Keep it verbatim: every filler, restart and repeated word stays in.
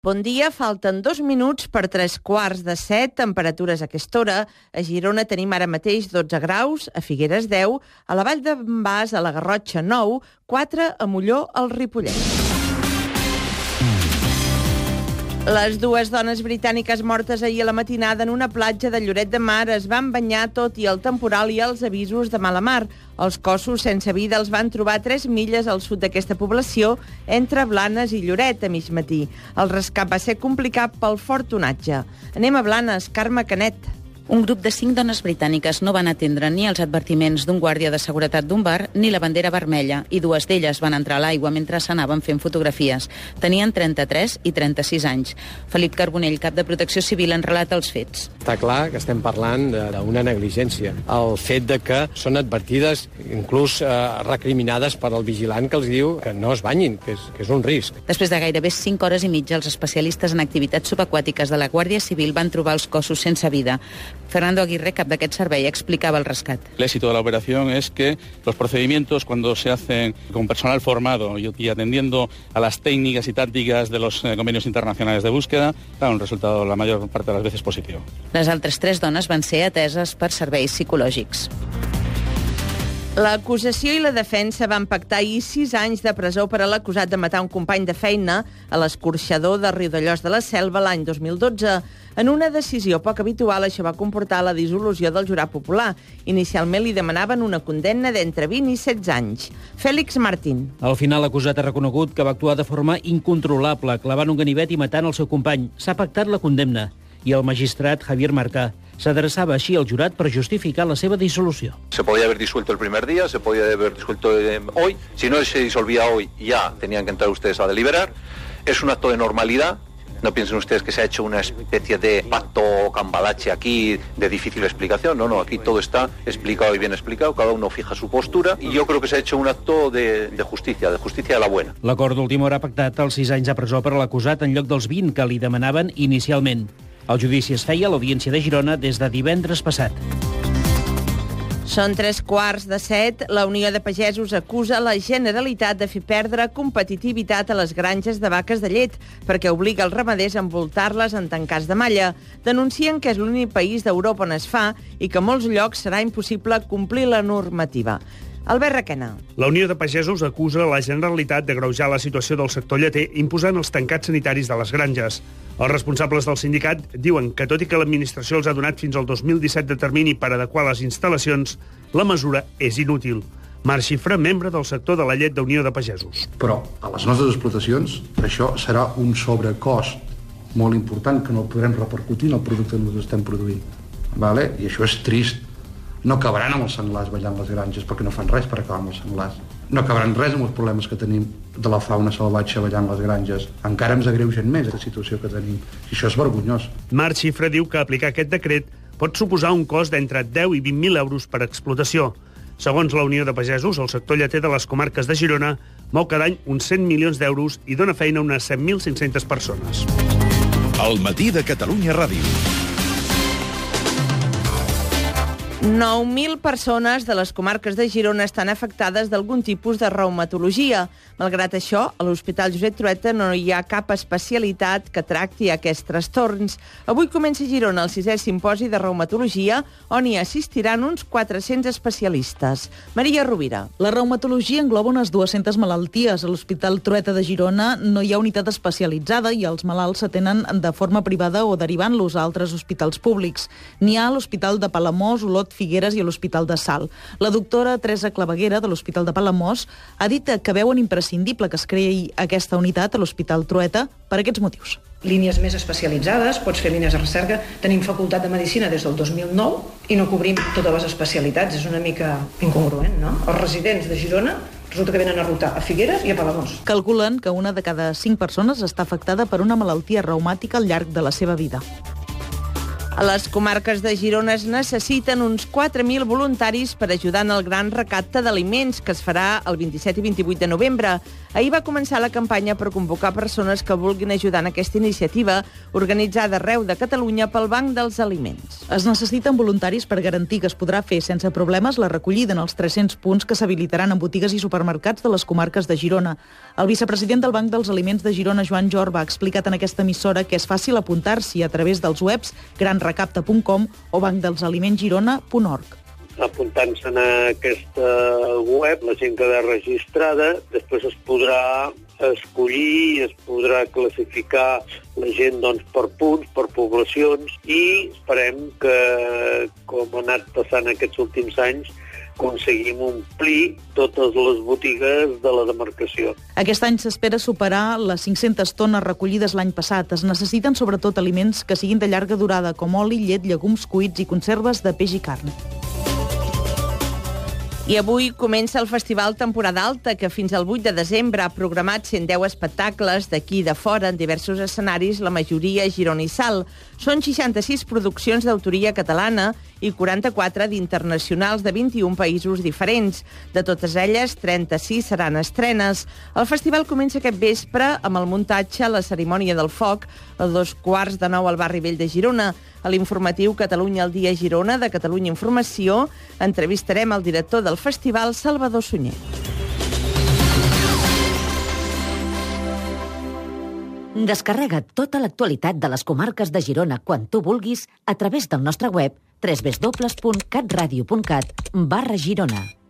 Bon dia, falten dos minuts per tres quarts de set, temperatures a aquesta hora. A Girona tenim ara mateix dotze graus, a Figueres deu, a la Vall d'en Bas, a la Garrotxa nou, quatre a Molló, al Ripollet. Les dues dones britàniques mortes ahir a la matinada en una platja de Lloret de Mar es van banyar tot i el temporal i els avisos de mala mar. Els cossos sense vida els van trobar a tres milles al sud d'aquesta població, entre Blanes i Lloret, a mig matí. El rescat va ser complicat pel fort onatge. Anem a Blanes, Carme Canet. Un grup de cinc dones britàniques no van atendre ni els advertiments d'un guàrdia de seguretat d'un bar ni la bandera vermella, i dues d'elles van entrar a l'aigua mentre s'anaven fent fotografies. Tenien trenta-tres i trenta-sis anys. Felip Carbonell, cap de Protecció Civil, en relata els fets. Està clar que estem parlant d'una negligència. El fet de que són advertides, inclús eh, recriminades per al vigilant que els diu que no es banyin, que és, que és un risc. Després de gairebé cinc hores i mitja, els especialistes en activitats subaquàtiques de la Guàrdia Civil van trobar els cossos sense vida. Fernando Aguirre, cap d'aquest servei, explicaba el rescat. El éxito de la operación es que los procedimientos, cuando se hacen con personal formado y, y atendiendo a las técnicas y tácticas de los eh, convenios internacionales de búsqueda, dan un resultado la mayor parte de las veces positivo. Les altres tres dones van ser ateses per serveis psicològics. L'acusació i la defensa van pactar ahir sis anys de presó per a l'acusat de matar un company de feina a l'escorxador de Riudellots de la Selva l'any dos mil dotze. En una decisió poc habitual, això va comportar la dissolució del jurat popular. Inicialment li demanaven una condemna d'entre vint i setze anys. Fèlix Martín. Al final, l'acusat ha reconegut que va actuar de forma incontrolable, clavant un ganivet i matant el seu company. S'ha pactat la condemna i el magistrat Javier Marcà s'adreçava així al jurat per justificar la seva dissolució. Se podía haber disuelto el primer día, se podía haber disuelto eh, hoy. Si no se disolvía hoy, ya tenían que entrar ustedes a deliberar. Es un acto de normalidad. No piensen ustedes que se ha hecho una especie de pacto cambalache aquí de difícil explicación. No, no, aquí todo está explicado y bien explicado. Cada uno fija su postura. Y yo creo que se ha hecho un acto de, de justicia, de justicia de la buena. L'acord d'última hora ha pactat els sis anys de presó per a l'acusat en lloc dels vint que li demanaven inicialment. El judici es feia a l'Audiència de Girona des de divendres passat. Són tres quarts de set. La Unió de Pagesos acusa la Generalitat de fer perdre competitivitat a les granges de vaques de llet perquè obliga els ramaders a envoltar-les en tancats de malla. Denuncien que és l'únic país d'Europa on es fa i que a molts llocs serà impossible complir la normativa. Albert Requena. La Unió de Pagesos acusa la Generalitat d'agreujar la situació del sector lleter imposant els tancats sanitaris de les granges. Els responsables del sindicat diuen que, tot i que l'administració els ha donat fins al dos mil disset de termini per adequar les instal·lacions, la mesura és inútil. Marc Xifra, membre del sector de la llet d'Unió de Pagesos. Però a les nostres explotacions això serà un sobrecost molt important que no podrem repercutir en el producte que nosaltres estem produint. Vale? I això és trist. No acabaran amb els senglars ballant les granges perquè no fan res per acabar amb els senglars. No acabaran res amb els problemes que tenim de la fauna salvatge ballant les granges. Encara ens agreugen més la situació que tenim. I això és vergonyós. Marc Xifra diu que aplicar aquest decret pot suposar un cost d'entre deu i vint mil euros per explotació. Segons la Unió de Pagesos, el sector lleter de les comarques de Girona mou cada any uns cent milions d'euros i dona feina a unes set mil cinc-centes persones. El matí de Catalunya Ràdio. nou mil persones de les comarques de Girona estan afectades d'algun tipus de reumatologia. Malgrat això, a l'Hospital Josep Trueta no hi ha cap especialitat que tracti aquests trastorns. Avui comença a Girona el sisè simposi de reumatologia, on hi assistiran uns quatre-cents especialistes. Maria Rovira. La reumatologia engloba unes dues-centes malalties. A l'Hospital Trueta de Girona no hi ha unitat especialitzada i els malalts s'atenen de forma privada o derivant-los a altres hospitals públics. N'hi ha a l'Hospital de Palamós, Olot, Figueres i a l'Hospital de Salt. La doctora Teresa Claveguera, de l'Hospital de Palamós, ha dit que veuen imprescindible que es creï aquesta unitat a l'Hospital Trueta per aquests motius. Línies més especialitzades, pots fer línies de recerca. Tenim facultat de Medicina des del dos mil nou i no cobrim totes les especialitats. És una mica incongruent, no? Els residents de Girona resulta que venen a rotar a Figueres i a Palamós. Calculen que una de cada cinc persones està afectada per una malaltia reumàtica al llarg de la seva vida. A les comarques de Girona es necessiten uns quatre mil voluntaris per ajudar en el gran recapte d'aliments que es farà el vint-i-set i vint-i-vuit de novembre. Ahir va començar la campanya per convocar persones que vulguin ajudar en aquesta iniciativa organitzada arreu de Catalunya pel Banc dels Aliments. Es necessiten voluntaris per garantir que es podrà fer sense problemes la recollida en els tres-cents punts que s'habilitaran en botigues i supermercats de les comarques de Girona. El vicepresident del Banc dels Aliments de Girona, Joan Jorba, ha explicat en aquesta emissora que és fàcil apuntar-s'hi a través dels webs gran recapta punt com o banc dels aliments girona punt org. Apuntant-se en aquesta web, la gent queda registrada, després es podrà escollir, es podrà classificar la gent doncs, per punts, per poblacions, i esperem que, com ha anat passant aquests últims anys, aconseguim omplir totes les botigues de la demarcació. Aquest any s'espera superar les cinc-centes tones recollides l'any passat. Es necessiten sobretot aliments que siguin de llarga durada, com oli, llet, llegums cuits i conserves de peix i carn. I avui comença el Festival Temporada Alta, que fins al vuit de desembre ha programat cent deu espectacles d'aquí i de fora en diversos escenaris, la majoria a Girona i Salt. Són seixanta-sis produccions d'autoria catalana i quaranta-quatre d'internacionals de vint-i-un països diferents. De totes elles, trenta-sis seran estrenes. El festival comença aquest vespre amb el muntatge a la cerimònia del foc, a dos quarts de nou al barri vell de Girona. A l'informatiu Catalunya al dia Girona de Catalunya Informació entrevistarem el director del festival, Salvador Sunyer. Descarrega tota l'actualitat de les comarques de Girona quan tu vulguis a través del nostre web doble u doble u doble u punt cat radio punt cat barra Girona.